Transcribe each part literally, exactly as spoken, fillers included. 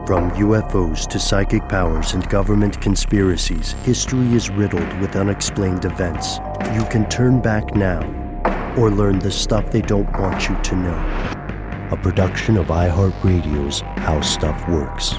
From U F Os to psychic powers and government conspiracies, history is riddled with unexplained events. You can turn back now or learn the stuff they don't want you to know. A production of iHeartRadio's How Stuff Works.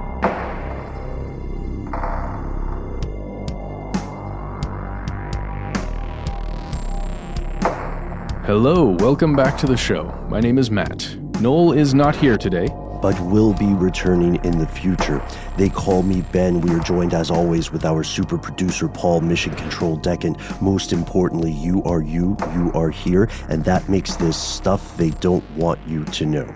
Hello, welcome back to the show. My name is Matt. Noel is not here today, but will be returning in the future. They call me Ben. We are joined, as always, with our super producer, Paul, Mission Control Deck, and most importantly, you are you, you are here, and that makes this stuff they don't want you to know.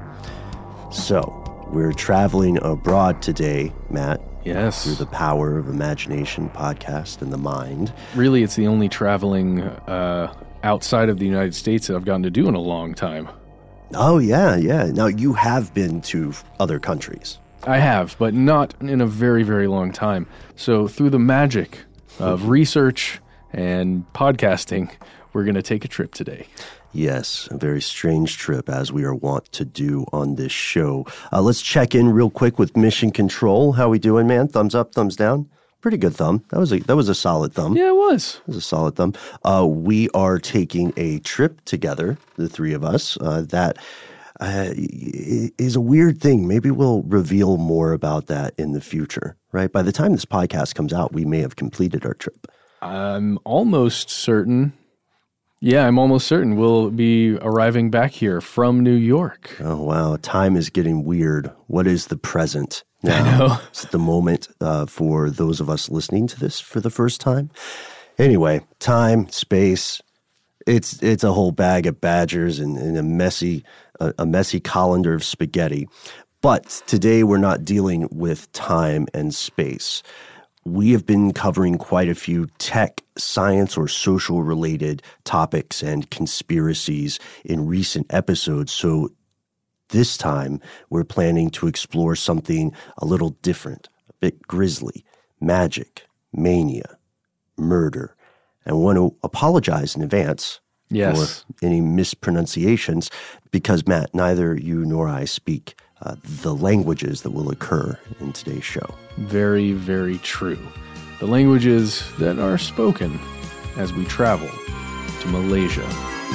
So, we're traveling abroad today, Matt. Yes. Through the power of imagination, podcast, and the mind. Really, it's the only traveling uh, outside of the United States that I've gotten to do in a long time. Oh, yeah, yeah. Now, you have been to other countries. I have, but not in a very, very long time. So through the magic of research and podcasting, we're going to take a trip today. Yes, a very strange trip, as we are wont to do on this show. Uh, let's check in real quick with Mission Control. How we doing, man? Thumbs up, thumbs down? Pretty good thumb. That was a that was a solid thumb. Yeah, it was. It was a solid thumb. Uh, we are taking a trip together, the three of us. Uh, that uh, is a weird thing. Maybe we'll reveal more about that in the future, right? By the time this podcast comes out, we may have completed our trip. I'm almost certain. Yeah, I'm almost certain we'll be arriving back here from New York. Oh, wow. Time is getting weird. What is the present? Now, I know. It's the moment uh, for those of us listening to this for the first time. Anyway, time, space, it's it's a whole bag of badgers and, and a messy a, a messy colander of spaghetti. But today we're not dealing with time and space. We have been covering quite a few tech, science, or social-related topics and conspiracies in recent episodes, so this time, we're planning to explore something a little different, a bit grisly, magic, mania, murder. And I want to apologize in advance yes. for any mispronunciations because, Matt, neither you nor I speak uh, the languages that will occur in today's show. Very, very true. The languages that are spoken as we travel to Malaysia.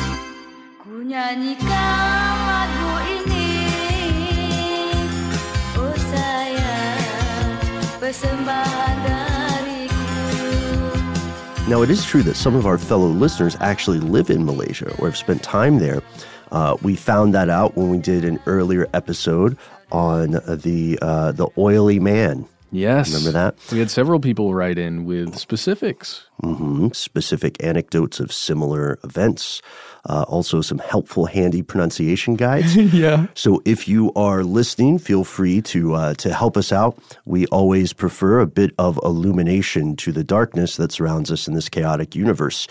Now, it is true that some of our fellow listeners actually live in Malaysia or have spent time there. Uh, we found that out when we did an earlier episode on the uh, the oily man. Yes. Remember that? We had several people write in with specifics. Mm-hmm. Specific anecdotes of similar events. Uh, also some helpful, handy pronunciation guides. Yeah. So if you are listening, feel free to uh, to help us out. We always prefer a bit of illumination to the darkness that surrounds us in this chaotic universe.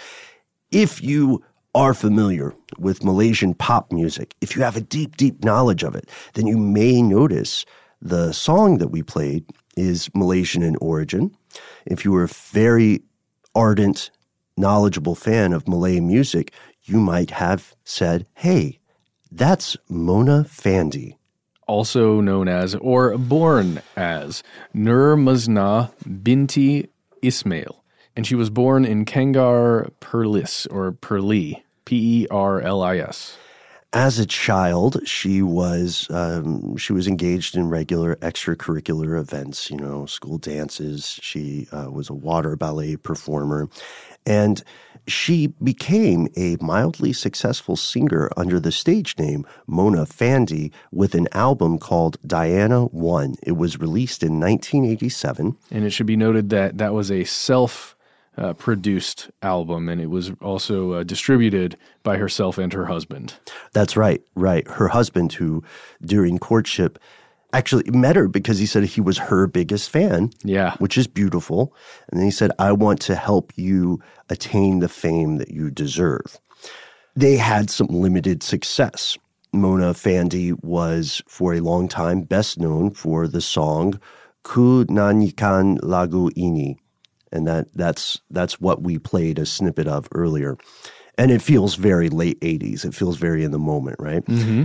If you are familiar with Malaysian pop music, if you have a deep, deep knowledge of it, then you may notice the song that we played is Malaysian in origin. If you are a very ardent, knowledgeable fan of Malay music, you might have said, hey, that's Mona Fandey. Also known as, or born as, Nur Maznah binti Ismail. And she was born in Kengar Perlis, or Perlis, P E R L I S. As a child, she was um, she was engaged in regular extracurricular events, you know, school dances. She uh, was a water ballet performer, and she became a mildly successful singer under the stage name Mona Fandey with an album called Diana One. It was released in nineteen eighty-seven. And it should be noted that that was a self Uh, produced album, and it was also uh, distributed by herself and her husband. That's right, right. Her husband, who during courtship actually met her because he said he was her biggest fan, yeah, which is beautiful. And then he said, I want to help you attain the fame that you deserve. They had some limited success. Mona Fandey was, for a long time, best known for the song Ku Nyanyikan Lagu Ini. And that that's that's what we played a snippet of earlier. And it feels very late eighties. It feels very in the moment, right? Mm-hmm.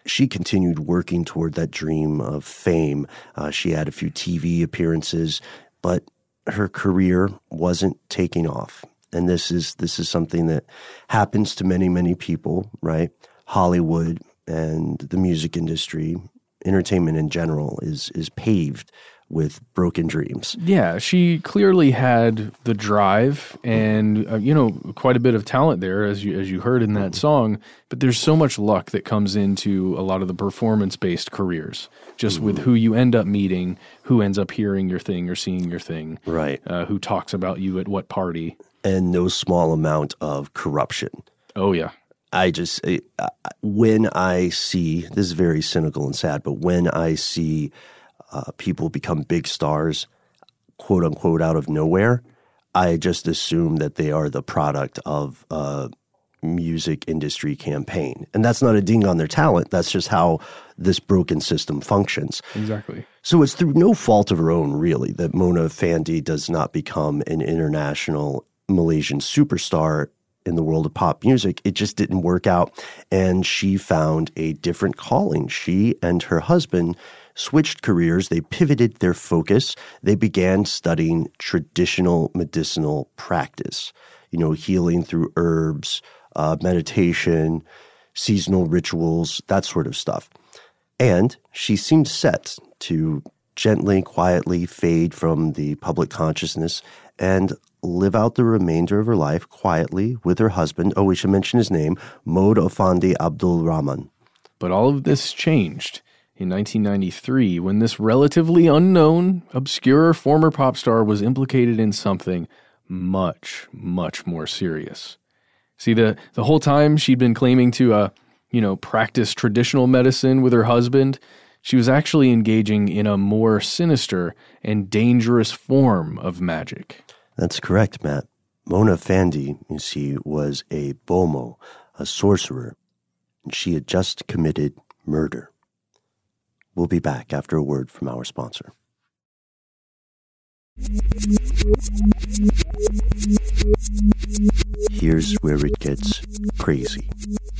she continued working toward that dream of fame. Uh, she had a few T V appearances, but her career wasn't taking off. And this is this is something that happens to many, many people, right? Hollywood and the music industry, entertainment in general, is is paved with broken dreams. Yeah, she clearly had the drive and, uh, you know, quite a bit of talent there, as you as you heard in that song. But there's so much luck that comes into a lot of the performance-based careers, just mm-hmm. with who you end up meeting, who ends up hearing your thing or seeing your thing, right? Uh, who talks about you at what party. And no small amount of corruption. Oh, yeah. I just, uh, when I see, this is very cynical and sad, but when I see Uh, people become big stars, quote unquote, out of nowhere, I just assume that they are the product of a music industry campaign. And that's not a ding on their talent. That's just how this broken system functions. Exactly. So it's through no fault of her own, really, that Mona Fandey does not become an international Malaysian superstar in the world of pop music. It just didn't work out. And she found a different calling. She and her husband switched careers. They pivoted their focus. They began studying traditional medicinal practice, you know, healing through herbs, uh, meditation, seasonal rituals, that sort of stuff. And she seemed set to gently, quietly fade from the public consciousness and live out the remainder of her life quietly with her husband. Oh, we should mention his name, Mohd Effendi Abdul Rahman. But all of this changed in nineteen ninety-three, when this relatively unknown, obscure former pop star was implicated in something much, much more serious. See, the, the whole time she'd been claiming to, uh, you know, practice traditional medicine with her husband, she was actually engaging in a more sinister and dangerous form of magic. That's correct, Matt. Mona Fandey, you see, was a bomoh, a sorcerer, and she had just committed murder. We'll be back after a word from our sponsor. Here's where it gets crazy.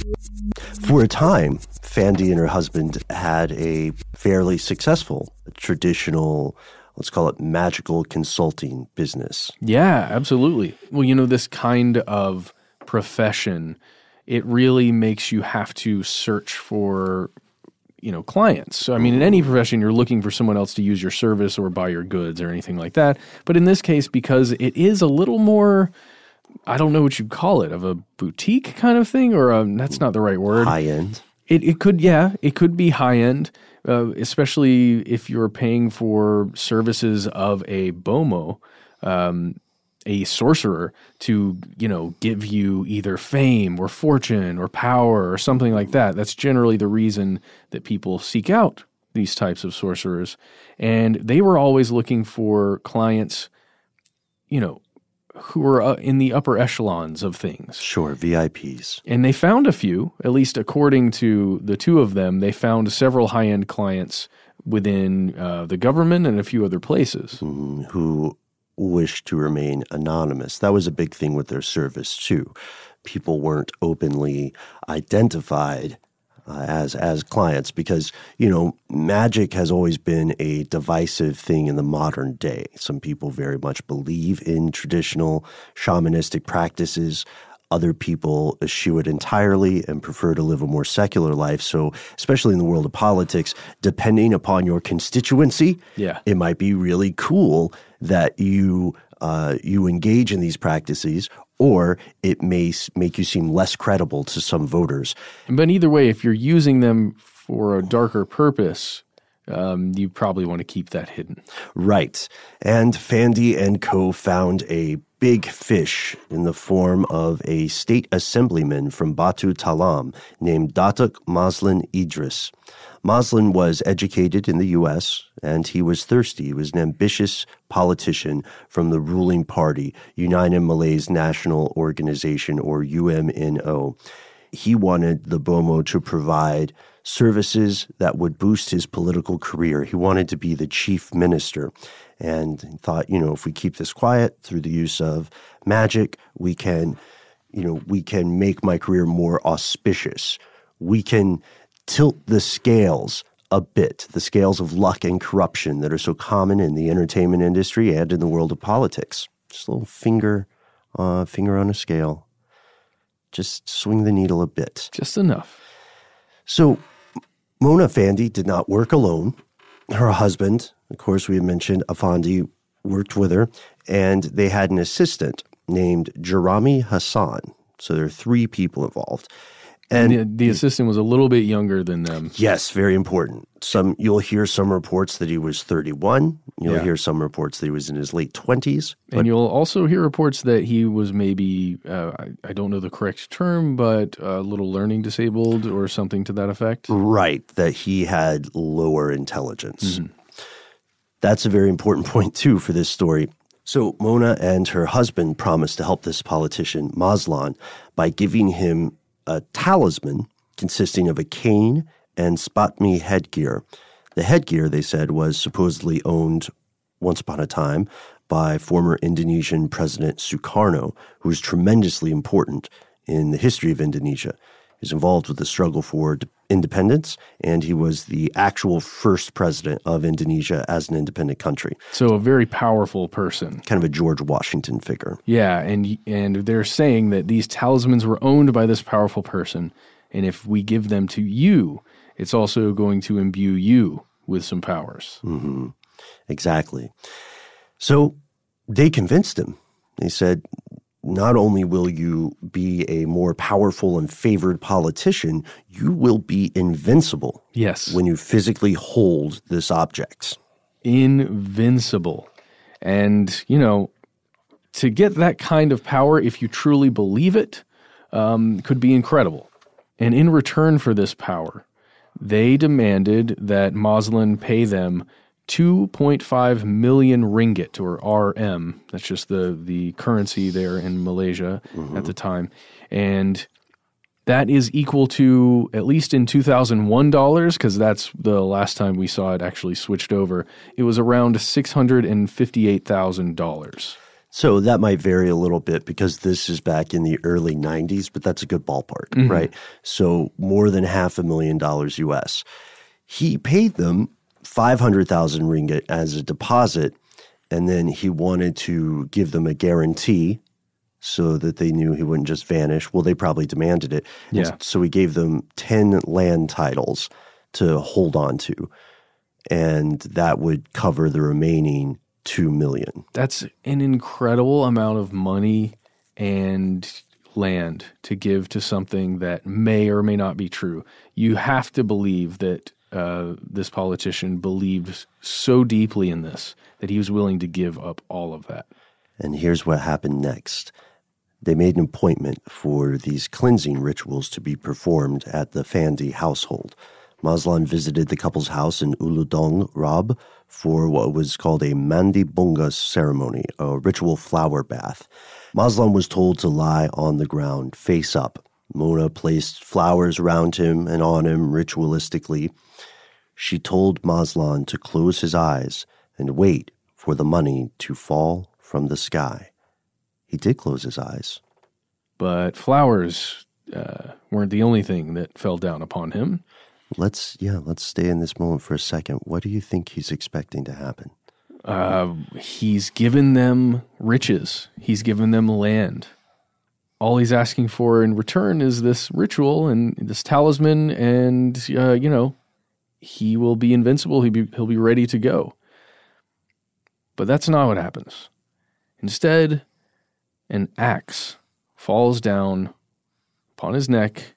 For a time, Fandey and her husband had a fairly successful traditional, let's call it magical consulting business. Yeah, absolutely. Well, you know, this kind of profession, it really makes you have to search for, you know, clients. So, I mean, in any profession, you're looking for someone else to use your service or buy your goods or anything like that. But in this case, because it is a little more, I don't know what you'd call it, of a boutique kind of thing, or a, that's not the right word. High end. It it could, yeah, it could be high end, uh, especially if you're paying for services of a bomoh, um, a sorcerer, to, you know, give you either fame or fortune or power or something like that. That's generally the reason that people seek out these types of sorcerers. And they were always looking for clients, you know, who were uh, in the upper echelons of things. Sure, V I Ps. And they found a few, at least according to the two of them, they found several high-end clients within uh, the government and a few other places. Mm, who wished to remain anonymous. That was a big thing with their service, too. People weren't openly identified uh, as as clients because, you know, magic has always been a divisive thing in the modern day. Some people very much believe in traditional shamanistic practices. Other people eschew it entirely and prefer to live a more secular life. So, especially in the world of politics, depending upon your constituency, yeah. it might be really cool that you uh, you engage in these practices, or it may make you seem less credible to some voters. But either way, if you're using them for a darker purpose, um, you probably want to keep that hidden. Right. And Fandey and co. found a big fish in the form of a state assemblyman from Batu Talam named Datuk Mazlan Idris. Mazlan was educated in the U S, and he was thirsty. He was an ambitious politician from the ruling party, United Malays National Organization, or U M N O. He wanted the bomoh to provide services that would boost his political career. He wanted to be the chief minister, and he thought, you know, if we keep this quiet through the use of magic, we can, you know, we can make my career more auspicious. We can tilt the scales a bit, the scales of luck and corruption that are so common in the entertainment industry and in the world of politics. Just a little finger, uh, finger on a scale. Just swing the needle a bit. Just enough. So Mona Effendi did not work alone. Her husband, of course, we had mentioned, Effendi, worked with her, and they had an assistant named Jerami Hassan. So there are three people involved. And, and the, the assistant was a little bit younger than them. Yes, very important. Some you'll hear some reports that he was thirty-one. You'll yeah. hear some reports that he was in his late twenties. And you'll also hear reports that he was maybe, uh, I, I don't know the correct term, but a little learning disabled or something to that effect. Right, that he had lower intelligence. Mm-hmm. That's a very important point, too, for this story. So Mona and her husband promised to help this politician, Mazlan, by giving him a talisman consisting of a cane and spatmi headgear. The headgear, they said, was supposedly owned once upon a time by former Indonesian President Sukarno, who was tremendously important in the history of Indonesia. He was involved with the struggle for d- independence, and he was the actual first president of Indonesia as an independent country. So a very powerful person. Kind of a George Washington figure. Yeah, and and they're saying that these talismans were owned by this powerful person, and if we give them to you, it's also going to imbue you with some powers. Mm-hmm. Exactly. So they convinced him. They said, not only will you be a more powerful and favored politician, you will be invincible. Yes. When you physically hold this object. Invincible. And, you know, to get that kind of power, if you truly believe it, um, could be incredible. And in return for this power, they demanded that Mazlan pay them two point five million ringgit, or R M. That's just the, the currency there in Malaysia mm-hmm. at the time. And that is equal to, at least in two thousand one dollars, because that's the last time we saw it actually switched over, it was around six hundred fifty-eight thousand dollars. So that might vary a little bit because this is back in the early nineties, but that's a good ballpark, mm-hmm. right? So more than half a million dollars U S. He paid them five hundred thousand ringgit as a deposit, and then he wanted to give them a guarantee so that they knew he wouldn't just vanish. Well, they probably demanded it. Yeah. And so he gave them ten land titles to hold on to, and that would cover the remaining two million. That's an incredible amount of money and land to give to something that may or may not be true. You have to believe that Uh, this politician believed so deeply in this that he was willing to give up all of that. And here's what happened next. They made an appointment for these cleansing rituals to be performed at the Effendi household. Mazlan visited the couple's house in Uludong, Rob, for what was called a Mandi Bunga ceremony, a ritual flower bath. Mazlan was told to lie on the ground, face up. Mona placed flowers around him and on him ritualistically. She told Mazlan to close his eyes and wait for the money to fall from the sky. He did close his eyes. But flowers uh, weren't the only thing that fell down upon him. Let's, yeah, let's stay in this moment for a second. What do you think he's expecting to happen? Uh, he's given them riches. He's given them land. All he's asking for in return is this ritual and this talisman, and, uh, you know, he will be invincible. He'll be, he'll be ready to go. But that's not what happens. Instead, an axe falls down upon his neck,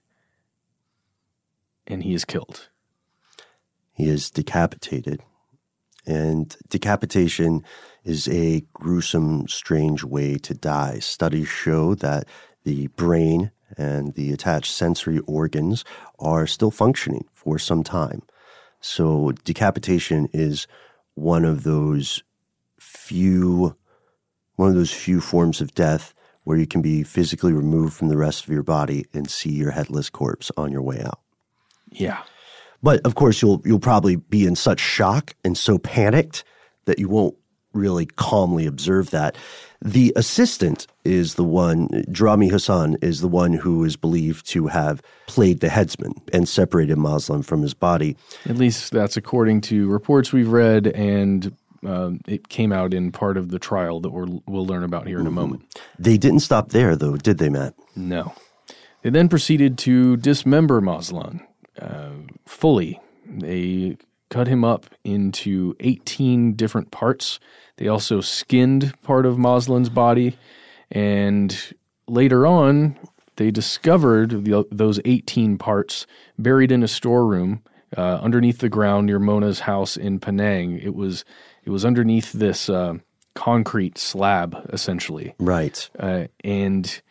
and he is killed. He is decapitated. And decapitation is a gruesome, strange way to die. Studies show that the brain and the attached sensory organs are still functioning for some time. So decapitation is one of those few, one of those few forms of death where you can be physically removed from the rest of your body and see your headless corpse on your way out. Yeah. But of course, you'll you'll probably be in such shock and so panicked that you won't really calmly observe that. The assistant is the one, Drami Hassan is the one who is believed to have played the headsman and separated Mazlan from his body. At least that's according to reports we've read, and uh, it came out in part of the trial that we're, we'll learn about here in a moment. They didn't stop there, though, did they, Matt? No. They then proceeded to dismember Mazlan uh, fully. They cut him up into eighteen different parts. They also skinned part of Mazlan's body, and later on, they discovered the, those eighteen parts buried in a storeroom uh, underneath the ground near Mona's house in Penang. It was it was underneath this uh, concrete slab, essentially. Right. Uh, and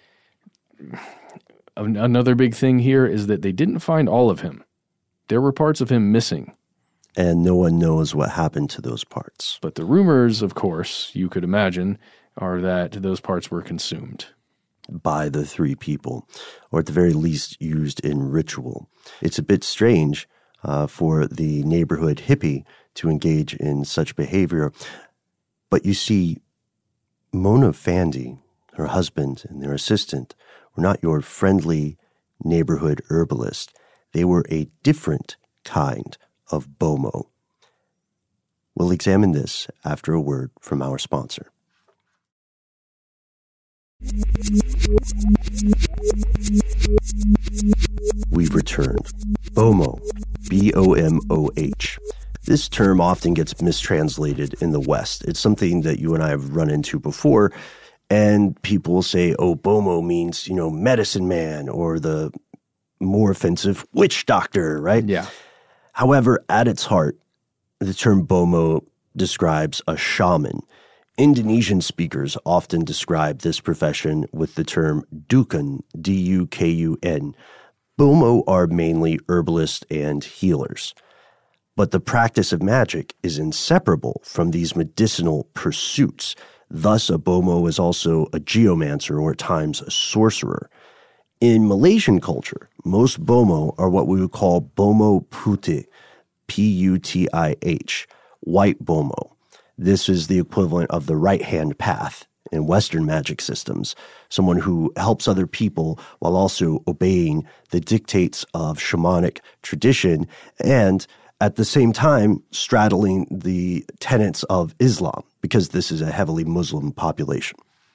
another big thing here is that they didn't find all of him. There were parts of him missing. And no one knows what happened to those parts. But the rumors, of course, you could imagine, are that those parts were consumed. By the three people, or at the very least used in ritual. It's a bit strange uh, for the neighborhood hippie to engage in such behavior. But you see, Mona Fandi, her husband, and their assistant were not your friendly neighborhood herbalist. They were a different kind of Bomoh. We'll examine this after a word from our sponsor. We've returned. Bomoh, B O M O H. This term often gets mistranslated in the West. It's something that you and I have run into before, and people will say, oh, Bomoh means, you know, medicine man, or the more offensive witch doctor, right? Yeah. However, at its heart, the term Bomoh describes a shaman. Indonesian speakers often describe this profession with the term dukun, D U K U N. Bomoh are mainly herbalists and healers. But the practice of magic is inseparable from these medicinal pursuits. Thus, a Bomoh is also a geomancer, or at times a sorcerer. In Malaysian culture, most Bomoh are what we would call Bomoh Putih, P U T I H, white Bomoh. This is the equivalent of the right-hand path in Western magic systems, someone who helps other people while also obeying the dictates of shamanic tradition and, at the same time, straddling the tenets of Islam, because this is a heavily Muslim population.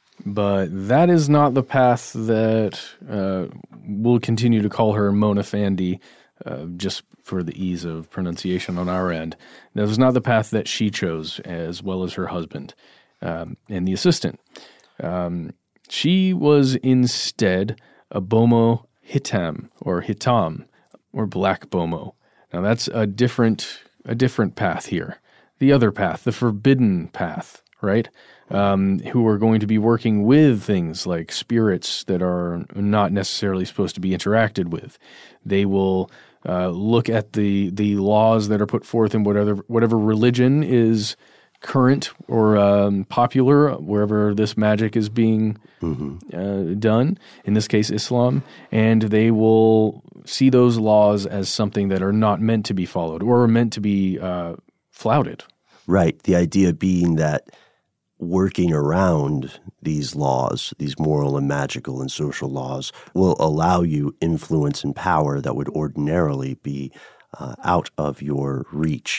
But that is not the path that uh, we'll continue to call her Mona Fandi, uh, just for the ease of pronunciation on our end. That was not the path that she chose, as well as her husband um, and the assistant. Um, she was instead a Bomoh Hitam, or Hitam, or Black Bomoh. Now that's a different a different path here. The other path, the forbidden path, right? Um, who are going to be working with things like spirits that are not necessarily supposed to be interacted with. They will uh, look at the the laws that are put forth in whatever whatever religion is current or um, popular, wherever this magic is being mm-hmm. uh, done, in this case Islam, and they will see those laws as something that are not meant to be followed or are meant to be uh, flouted. Right. The idea being that working around these laws, these moral and magical and social laws, will allow you influence and power that would ordinarily be uh, out of your reach.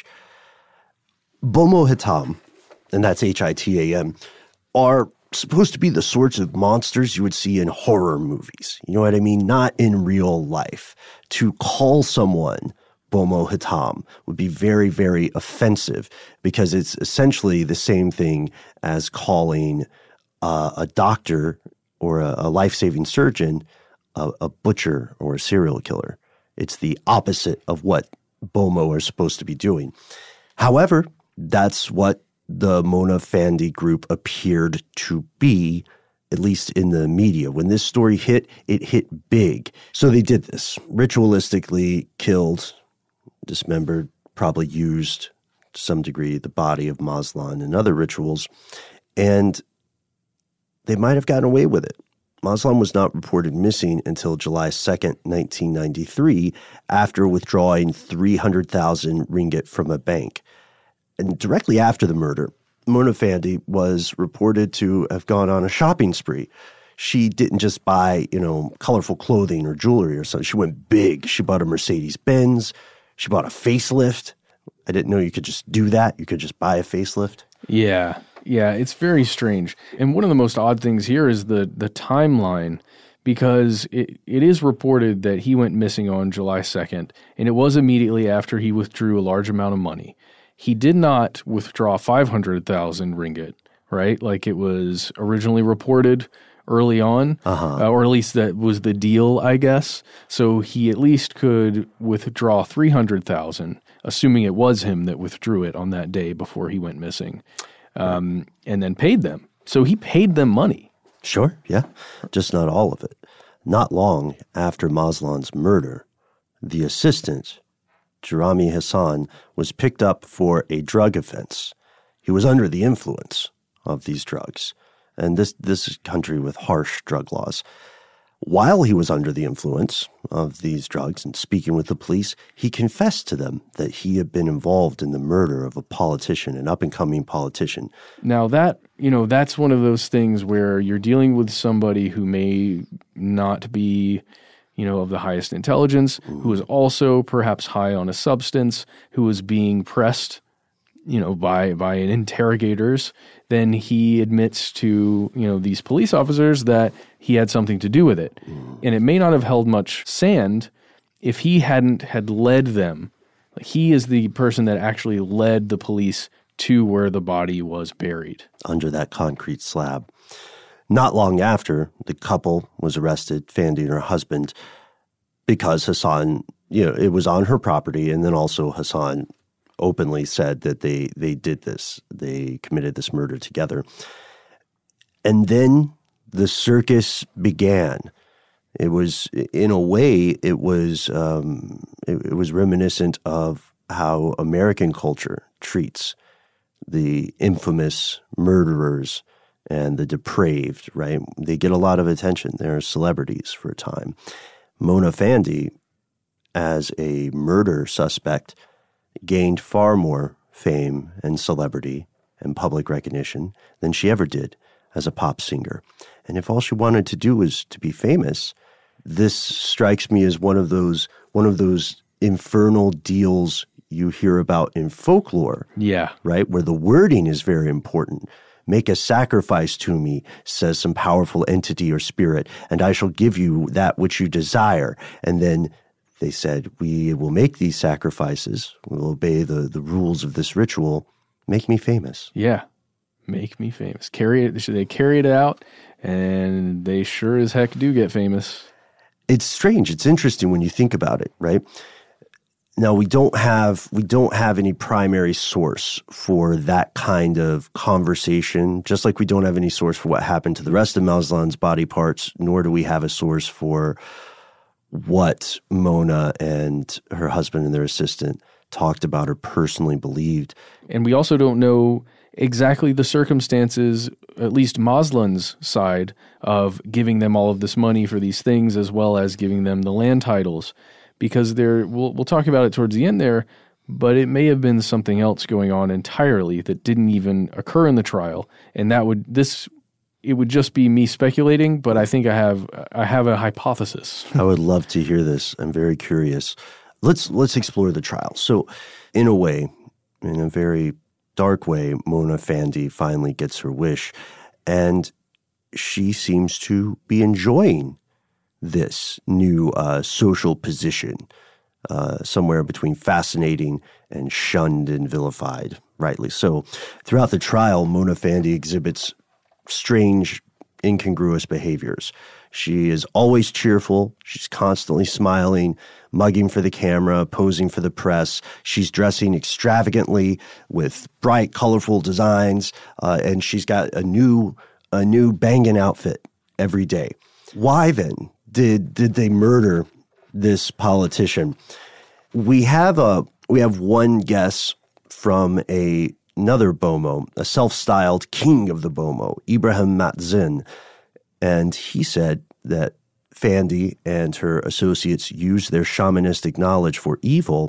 Bomoh Hitam, and that's H I T A M, are supposed to be the sorts of monsters you would see in horror movies. You know what I mean? Not in real life. To call someone Bomoh Hitam would be very, very offensive, because it's essentially the same thing as calling uh, a doctor or a, a life-saving surgeon a, a butcher or a serial killer. It's the opposite of what Bomoh are supposed to be doing. However, that's what the Mona Fandi group appeared to be, at least in the media. When this story hit, it hit big. So they did this. Ritualistically killed, dismembered, probably used to some degree the body of Mazlan and other rituals, and they might have gotten away with it. Mazlan was not reported missing until July second, nineteen ninety-three, after withdrawing three hundred thousand ringgit from a bank. And directly after the murder, Mona Fandi was reported to have gone on a shopping spree. She didn't just buy, you know, colorful clothing or jewelry or something. She went big. She bought a Mercedes-Benz. She bought a facelift. I didn't know you could just do that. You could just buy a facelift. Yeah. Yeah, it's very strange. And one of the most odd things here is the the timeline, because it, it is reported that he went missing on July second, and it was immediately after he withdrew a large amount of money. He did not withdraw five hundred thousand ringgit, right? Like it was originally reported early on, uh-huh. uh, or at least that was the deal, I guess. So he at least could withdraw three hundred thousand, assuming it was him that withdrew it on that day before he went missing, um, right. and then paid them. So he paid them money. Sure, yeah, just not all of it. Not long after Mazlan's murder, the assistant, Jerami Hassan, was picked up for a drug offense. He was under the influence of these drugs. And this this is a country with harsh drug laws. While he was under the influence of these drugs and speaking with the police, he confessed to them that he had been involved in the murder of a politician, an up-and-coming politician. Now that, you know, that's one of those things where you're dealing with somebody who may not be, you know, of the highest intelligence, mm. who is also perhaps high on a substance, who is being pressed, you know, by by interrogators. Then he admits to, you know, these police officers that he had something to do with it. Mm. And it may not have held much sand if he hadn't had led them. Like he is the person that actually led the police to where the body was buried. Under that concrete slab. Not long after, the couple was arrested, Fandi and her husband, because Hassan, you know, it was on her property, and then also Hassan openly said that they they did this. They committed this murder together. And then the circus began. It was, in a way, it was um, it, it was reminiscent of how American culture treats the infamous murderers and the depraved, right? They get a lot of attention. They're celebrities for a time. Mona Fandi, as a murder suspect, gained far more fame and celebrity and public recognition than she ever did as a pop singer. And if all she wanted to do was to be famous, this strikes me as one of those one of those infernal deals you hear about in folklore. Yeah. Right? Where the wording is very important. Make a sacrifice to me, says some powerful entity or spirit, and I shall give you that which you desire. And then they said, we will make these sacrifices. We'll obey the, the rules of this ritual. Make me famous. Yeah. Make me famous. Carry it. They carry it out, and they sure as heck do get famous. It's strange. It's interesting when you think about it, right? Now, we don't have we don't have any primary source for that kind of conversation, just like we don't have any source for what happened to the rest of Mazlan's body parts, nor do we have a source for what Mona and her husband and their assistant talked about or personally believed. And we also don't know exactly the circumstances, at least Mazlan's side, of giving them all of this money for these things, as well as giving them the land titles, because there, we'll, we'll talk about it towards the end there, but it may have been something else going on entirely that didn't even occur in the trial, and that would, this, it would just be me speculating, but I think I have, I have a hypothesis. I would love to hear this. I'm very curious. Let's, let's explore the trial. So, in a way, in a very dark way, Mona Fandi finally gets her wish, and she seems to be enjoying this new uh, social position, uh, somewhere between fascinating and shunned and vilified, rightly so. Throughout the trial, Mona Fandi exhibits strange, incongruous behaviors. She is always cheerful. She's constantly smiling, mugging for the camera, posing for the press. She's dressing extravagantly with bright, colorful designs, uh, and she's got a new, a new banging outfit every day. Why then did did they murder this politician? We have a we have one guess from a another Bomo, a self-styled king of the Bomo, Ibrahim Matzin. And he said that Fandi and her associates used their shamanistic knowledge for evil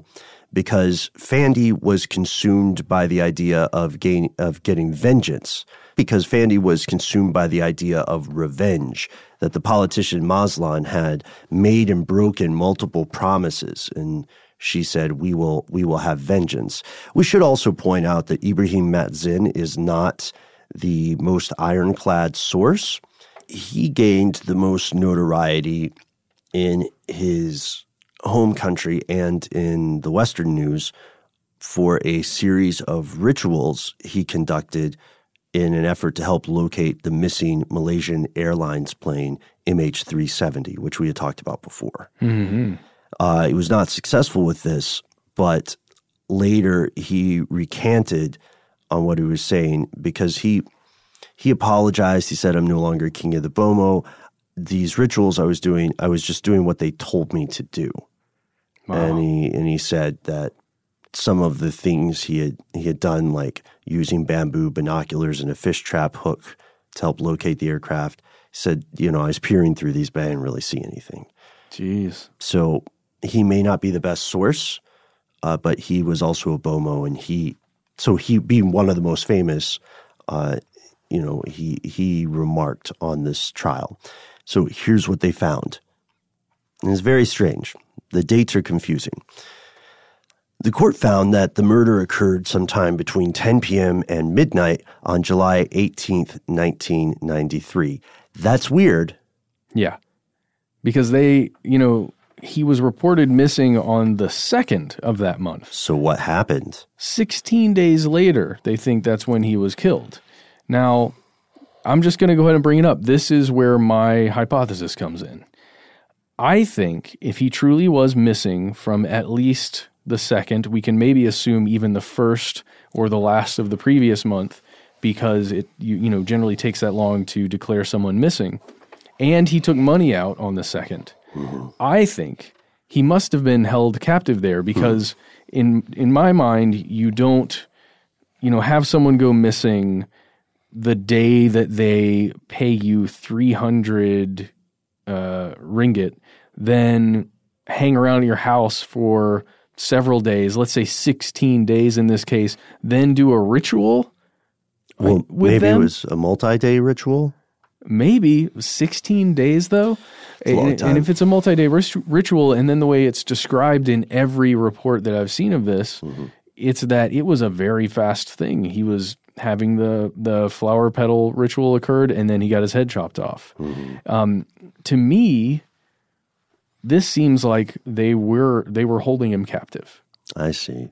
because Fandy was consumed by the idea of gain, of getting vengeance, because Fandy was consumed by the idea of revenge, that the politician Mazlan had made and broken multiple promises, and she said, we will we will have vengeance. We should also point out that Ibrahim Matzin is not the most ironclad source. He gained the most notoriety in his home country and in the Western news for a series of rituals he conducted in an effort to help locate the missing Malaysian Airlines plane M H three seventy, which we had talked about before. Mm-hmm. Uh, he was not successful with this, but later he recanted on what he was saying because he he apologized. He said, I'm no longer king of the Bomo. These rituals I was doing, I was just doing what they told me to do. Wow. And he and he said that some of the things he had he had done, like using bamboo binoculars and a fish trap hook to help locate the aircraft, he said, you know, I was peering through these, but I didn't really see anything. Jeez. So he may not be the best source, uh, but he was also a Bomo, and he, so he being one of the most famous, uh, you know, he he remarked on this trial. So here's what they found. And it's very strange. The dates are confusing. The court found that the murder occurred sometime between ten p.m. and midnight on July eighteenth, nineteen ninety-three. That's weird. Yeah. Because they, you know, he was reported missing on the second of that month. So what happened? sixteen days later, they think that's when he was killed. Now, I'm just going to go ahead and bring it up. This is where my hypothesis comes in. I think if he truly was missing from at least the second, we can maybe assume even the first or the last of the previous month, because it you, you know generally takes that long to declare someone missing. And he took money out on the second. Mm-hmm. I think he must have been held captive there because mm-hmm. in in my mind, you don't you know have someone go missing the day that they pay you three hundred uh, ringgit, then hang around your house for several days, let's say sixteen days in this case, then do a ritual well, with maybe them? It was a multi-day ritual? Maybe. sixteen days, though? It's a long and, time. and if it's a multi-day rit- ritual, and then the way it's described in every report that I've seen of this, mm-hmm. it's that it was a very fast thing. He was having the, the flower petal ritual occurred, and then he got his head chopped off. Mm-hmm. Um, to me, this seems like they were they were holding him captive. I see.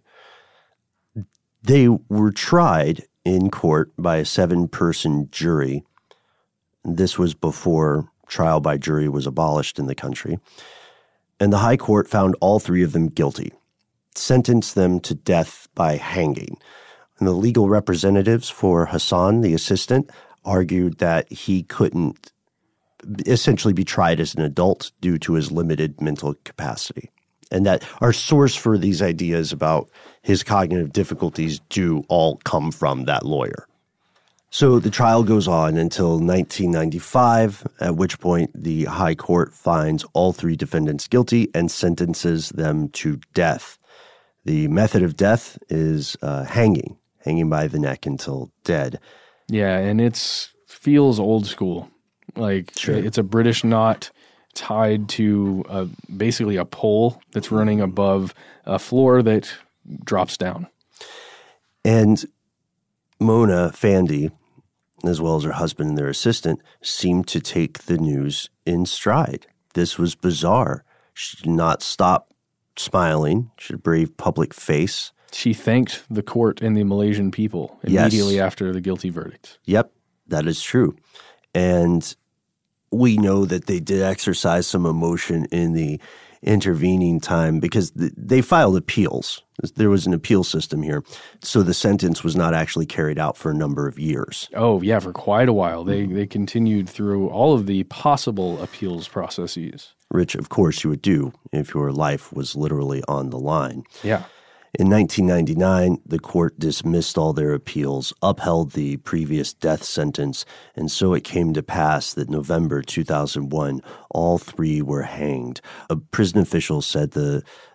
They were tried in court by a seven-person jury. This was before trial by jury was abolished in the country. And the High Court found all three of them guilty, sentenced them to death by hanging. And the legal representatives for Hassan, the assistant, argued that he couldn't essentially be tried as an adult due to his limited mental capacity. And that our source for these ideas about his cognitive difficulties do all come from that lawyer. So the trial goes on until nineteen ninety-five, at which point the High Court finds all three defendants guilty and sentences them to death. The method of death is uh, hanging, hanging by the neck until dead. Yeah, and it's feels old school. Like sure. It's a British knot tied to uh, basically a pole that's running above a floor that drops down. And Mona Fandy, as well as her husband and their assistant, seemed to take the news in stride. This was bizarre. She did not stop smiling. She had a brave public face. She thanked the court and the Malaysian people immediately yes. after the guilty verdict. Yep, that is true. And we know that they did exercise some emotion in the intervening time because th- they filed appeals. There was an appeal system here. So the sentence was not actually carried out for a number of years. Oh, yeah, for quite a while. They they continued through all of the possible appeals processes. Which, of course, you would do if your life was literally on the line. Yeah. In nineteen ninety-nine, the court dismissed all their appeals, upheld the previous death sentence, and so it came to pass that November two thousand one, all three were hanged. A prison official said the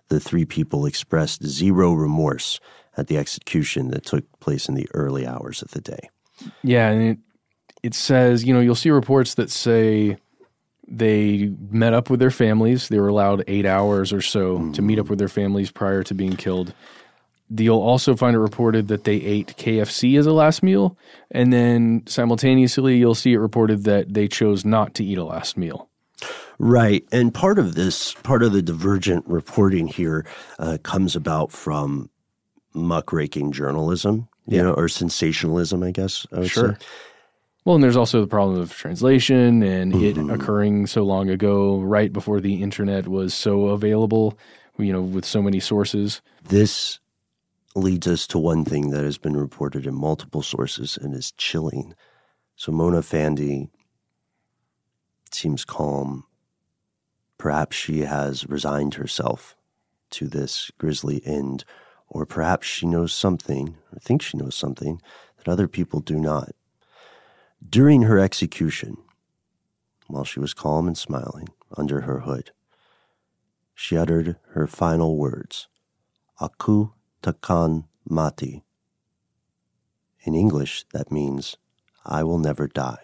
the three people expressed zero remorse at the execution that took place in the early hours of the day. Yeah, and it, it says, you know, you'll see reports that say they met up with their families. They were allowed eight hours or so mm. to meet up with their families prior to being killed. You'll also find it reported that they ate K F C as a last meal, and then simultaneously you'll see it reported that they chose not to eat a last meal. Right, and part of this, part of the divergent reporting here uh, comes about from muckraking journalism, you yeah. know, or sensationalism, I guess I would sure. say. Well, and there's also the problem of translation and mm-hmm. it occurring so long ago, right before the internet was so available, you know, with so many sources. This leads us to one thing that has been reported in multiple sources and is chilling. So Mona Fandey seems calm. Perhaps she has resigned herself to this grisly end, or perhaps she knows something, or thinks she knows something, that other people do not. During her execution, while she was calm and smiling under her hood, she uttered her final words, Aku Takan Mati. In English, that means, I will never die.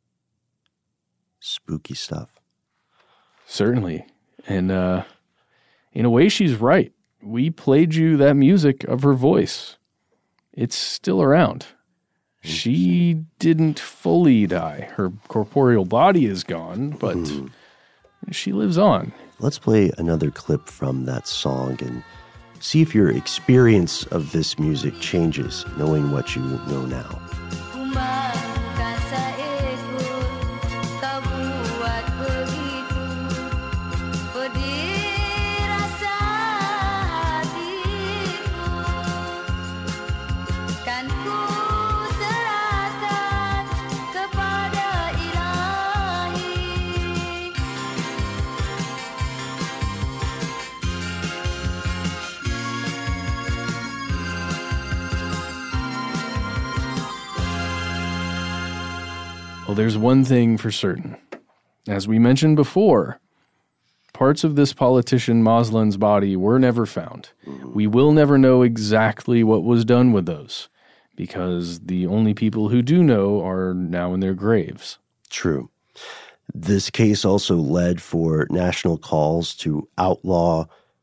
Spooky stuff. Certainly. And uh, in a way, she's right. We played you that music of her voice. It's still around. She didn't fully die. Her corporeal body is gone, but mm. she lives on. Let's play another clip from that song and see if your experience of this music changes, knowing what you know now. Well, there's one thing for certain. As we mentioned before, parts of this politician Moslin's body were never found. We will never know exactly what was done with those, because the only people who do know are now in their graves. True. This case also led for national calls to outlaw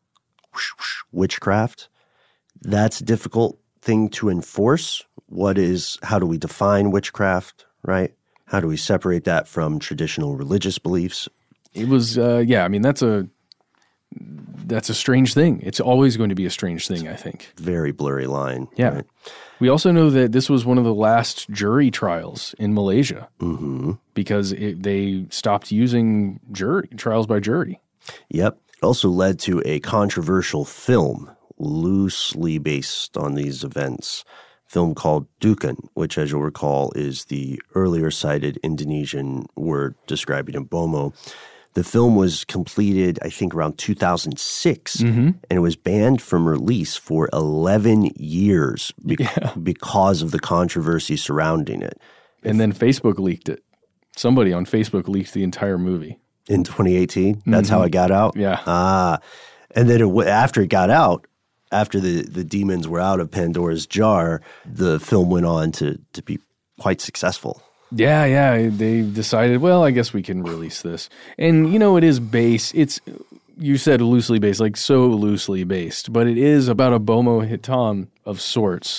witchcraft. That's a difficult thing to enforce. What is, how do we define witchcraft, right? How do we separate that from traditional religious beliefs? It was, uh, yeah, I mean, that's a that's a strange thing. It's always going to be a strange thing, I think. Very blurry line. Yeah. Right? We also know that this was one of the last jury trials in Malaysia mm-hmm. because it, they stopped using jury trials by jury. Yep. It also led to a controversial film loosely based on these events. Film called Dukan, which, as you'll recall, is the earlier cited Indonesian word describing a bomo. The film was completed, I think, around two thousand six, mm-hmm. and it was banned from release for eleven years be- yeah. because of the controversy surrounding it. And then Facebook leaked it. Somebody on Facebook leaked the entire movie. In twenty eighteen? That's mm-hmm. how it got out? Yeah. Ah. And then it, after it got out, after the, the demons were out of Pandora's jar, the film went on to, to be quite successful. Yeah, yeah. They decided, well, I guess we can release this. And, you know, it is based, it's, you said loosely based, like so loosely based, but it is about a Bomo Hitam of sorts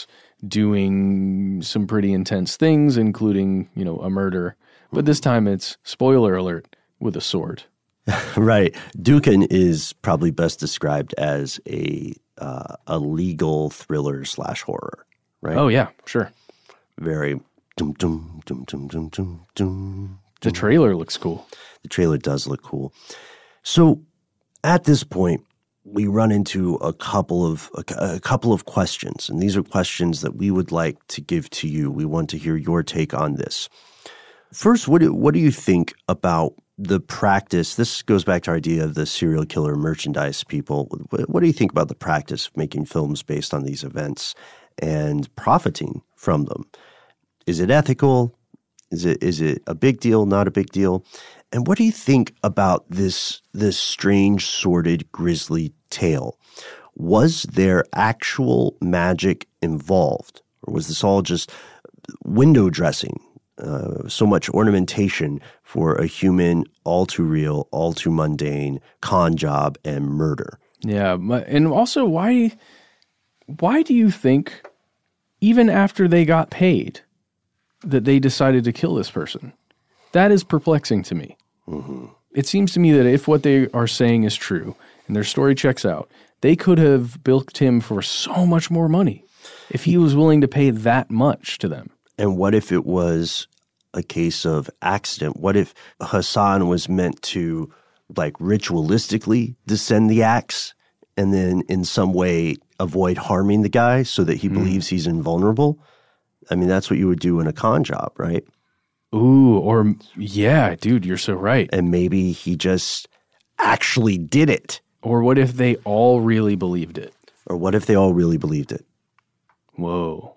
doing some pretty intense things, including, you know, a murder. But this time it's, spoiler alert, with a sword. Right. Dukan is probably best described as a uh, a legal thriller slash horror, right? Oh, yeah, sure. Very dum dum dum dum dum dum dum. The trailer looks cool. The trailer does look cool. So at this point, we run into a couple of a, a couple of questions, and these are questions that we would like to give to you. We want to hear your take on this. First, what do, what do you think about the practice? This goes back to our idea of the serial killer merchandise people. What, what do you think about the practice of making films based on these events and profiting from them? Is it ethical? Is it is it a big deal, not a big deal? And what do you think about this this strange, sordid, grisly tale? Was there actual magic involved? Or was this all just window dressing? Uh, so much ornamentation for a human, all too real, all too mundane con job and murder. Yeah, and also why why do you think, even after they got paid, that they decided to kill this person? That is perplexing to me. Mm-hmm. It seems to me that if what they are saying is true and their story checks out, they could have bilked him for so much more money if he was willing to pay that much to them. And what if it was a case of accident? What if Hassan was meant to, like, ritualistically descend the axe and then in some way avoid harming the guy so that he mm. believes he's invulnerable? I mean, that's what you would do in a con job, right? Ooh, or yeah, dude, you're so right. And maybe he just actually did it. Or what if they all really believed it? Or what if they all really believed it? Whoa.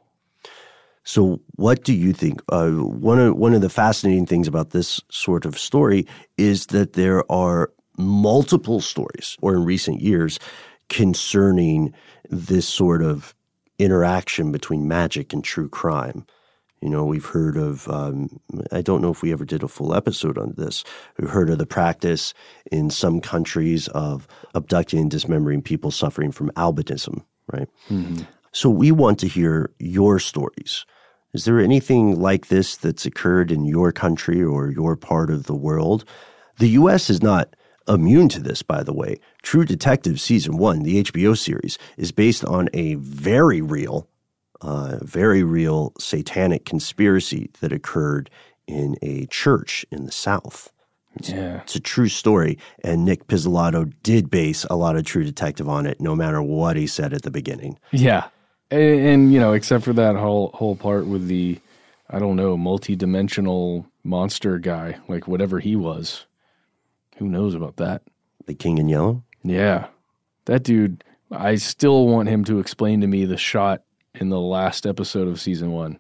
So what do you think? Uh, one of one of the fascinating things about this sort of story is that there are multiple stories, or in recent years, concerning this sort of interaction between magic and true crime. You know, we've heard of, um, I don't know if we ever did a full episode on this, we've heard of the practice in some countries of abducting and dismembering people suffering from albinism, right? Mm-hmm. So we want to hear your stories. Is there anything like this that's occurred in your country or your part of the world? The U S is not immune to this, by the way. True Detective Season one, the H B O series, is based on a very real, uh, very real satanic conspiracy that occurred in a church in the South. It's, yeah. it's a true story, and Nick Pizzolatto did base a lot of True Detective on it, no matter what he said at the beginning. Yeah. And, and, you know, except for that whole whole part with the, I don't know, multi-dimensional monster guy, like whatever he was. Who knows about that? The King in Yellow? Yeah. That dude, I still want him to explain to me the shot in the last episode of season one.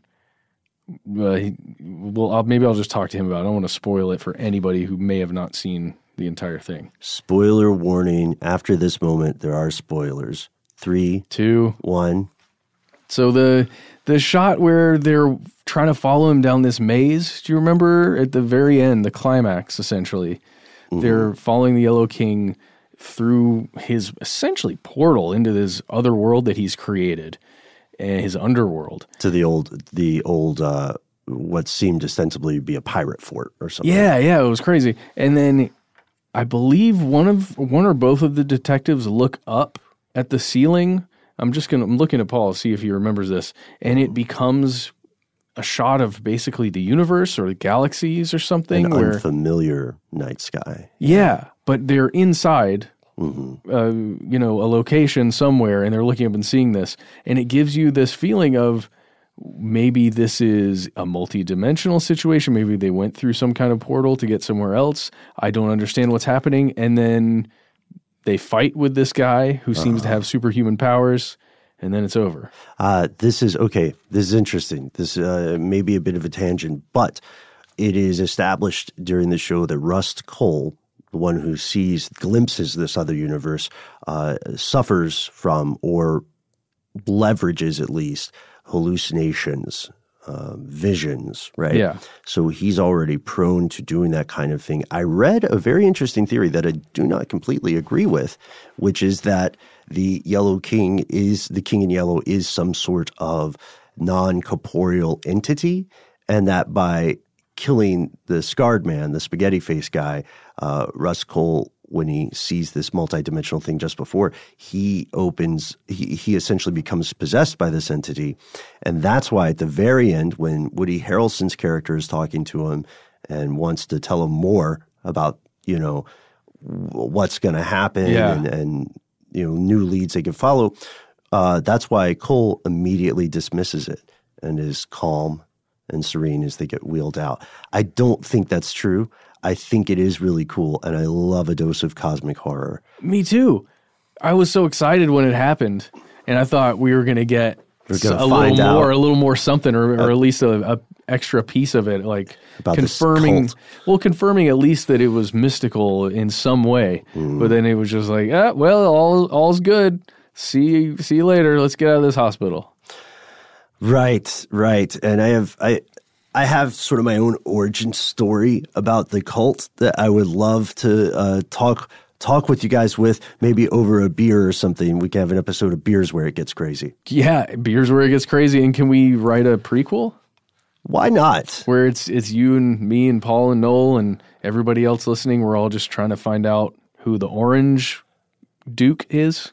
Uh, he, well, I'll, maybe I'll just talk to him about it. I don't want to spoil it for anybody who may have not seen the entire thing. Spoiler warning. After this moment, there are spoilers. Three, two, one. So the the shot where they're trying to follow him down this maze, do you remember at the very end, the climax, essentially? Mm-hmm. They're following the Yellow King through his essentially portal into this other world that he's created, and his underworld. To the old, the old, uh, what seemed ostensibly to be a pirate fort or something. Yeah, yeah, it was crazy. And then I believe one of one or both of the detectives look up at the ceiling. I'm just gonna I'm looking at Paul to see if he remembers this, and it becomes a shot of basically the universe or the galaxies or something. An where, unfamiliar night sky. Yeah, but they're inside, mm-hmm. uh, you know, a location somewhere, and they're looking up and seeing this, and it gives you this feeling of maybe this is a multi-dimensional situation. Maybe they went through some kind of portal to get somewhere else. I don't understand what's happening, and then they fight with this guy who seems uh-huh. to have superhuman powers, and then it's over. Uh, this is, okay, this is interesting. This uh, may be a bit of a tangent, but it is established during the show that Rust Cole, the one who sees, glimpses this other universe, uh, suffers from, or leverages at least, hallucinations, uh, visions, right? Yeah. So he's already prone to doing that kind of thing. I read a very interesting theory that I do not completely agree with, which is that the Yellow King is, the King in Yellow is some sort of non-corporeal entity, and that by killing the scarred man, the spaghetti face guy, uh, Rust Cole, when he sees this multidimensional thing just before, he opens, he, he essentially becomes possessed by this entity. And that's why at the very end, when Woody Harrelson's character is talking to him and wants to tell him more about, you know, what's going to happen yeah. and, and, you know, new leads they can follow, uh, that's why Cole immediately dismisses it and is calm and serene as they get wheeled out. I don't think that's true. I think it is really cool, and I love a dose of cosmic horror. Me too. I was so excited when it happened, and I thought we were going to get We're gonna a find little out. more, a little more something, or, or Uh, at least a, a extra piece of it, like About this confirming, cult. well, confirming at least that it was mystical in some way. Mm. But then it was just like, ah, well, all all's good. See, see you later. Let's get out of this hospital. Right, right. And I have I I have sort of my own origin story about the cult that I would love to uh, talk talk with you guys with, maybe over a beer or something. We can have an episode of Beers Where It Gets Crazy. Yeah, Beers Where It Gets Crazy. And can we write a prequel? Why not? Where it's it's you and me and Paul and Noel and everybody else listening. We're all just trying to find out who the Orange Duke is.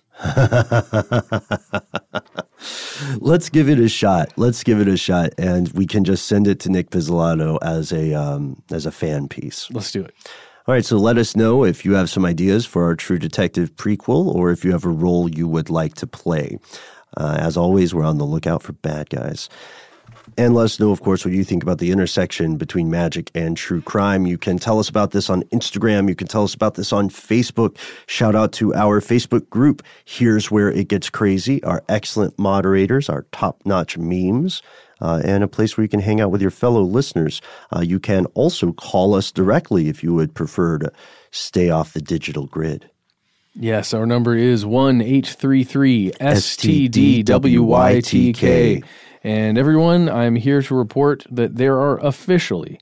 Let's give it a shot. Let's give it a shot, and we can just send it to Nick Pizzolatto as a um, as a fan piece. Let's do it. All right, so let us know if you have some ideas for our True Detective prequel, or if you have a role you would like to play. Uh, as always, we're on the lookout for bad guys. And let us know, of course, what you think about the intersection between magic and true crime. You can tell us about this on Instagram. You can tell us about this on Facebook. Shout out to our Facebook group, Here's Where It Gets Crazy, our excellent moderators, our top-notch memes, uh, and a place where you can hang out with your fellow listeners. Uh, you can also call us directly if you would prefer to stay off the digital grid. Yes, our number is one eight three three S T D W Y T K. And everyone, I'm here to report that there are officially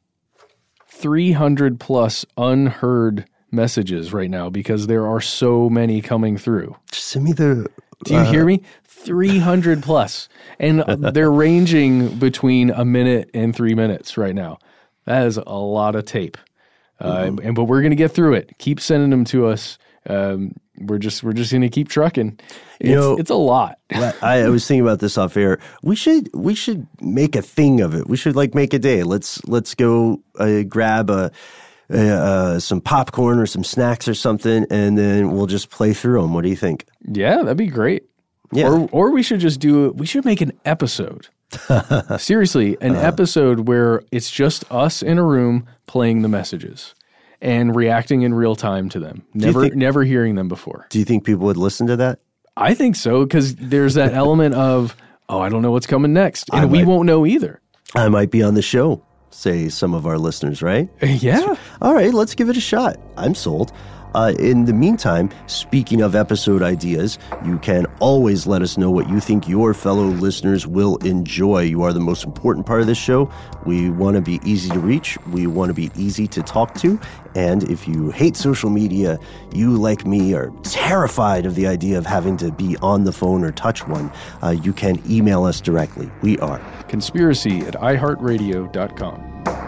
three hundred plus unheard messages right now because there are so many coming through. Just send me the... Do you uh, hear me? three hundred plus. And they're ranging between a minute and three minutes right now. That is a lot of tape. Mm-hmm. Uh, and but we're going to get through it. Keep sending them to us. Um, we're just we're just going to keep trucking. It's, you know, it's a lot. I, I was thinking about this off air. We should we should make a thing of it. We should like make a day. Let's let's go uh, grab a, a uh, some popcorn or some snacks or something, and then we'll just play through them. What do you think? Yeah, that'd be great. Yeah. Or or we should just do we should make an episode. Seriously, an uh, episode where it's just us in a room playing the messages and reacting in real time to them. Never think, never hearing them before. Do you think people would listen to that? I think so, because there's that element of, oh, I don't know what's coming next. And I we might, won't know either. I might be on the show, say some of our listeners, right? Yeah. All right, let's give it a shot. I'm sold. Uh, in the meantime, speaking of episode ideas, you can always let us know what you think your fellow listeners will enjoy. You are the most important part of this show. We want to be easy to reach. We want to be easy to talk to. And if you hate social media, you, like me, are terrified of the idea of having to be on the phone or touch one, uh, you can email us directly. We are conspiracy at i heart radio dot com.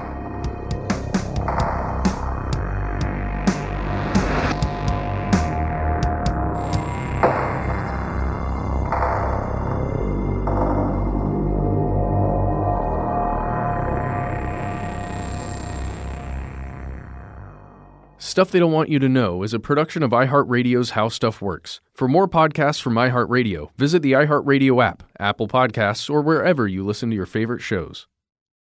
Stuff They Don't Want You to Know is a production of iHeartRadio's How Stuff Works. For more podcasts from iHeartRadio, visit the iHeartRadio app, Apple Podcasts, or wherever you listen to your favorite shows.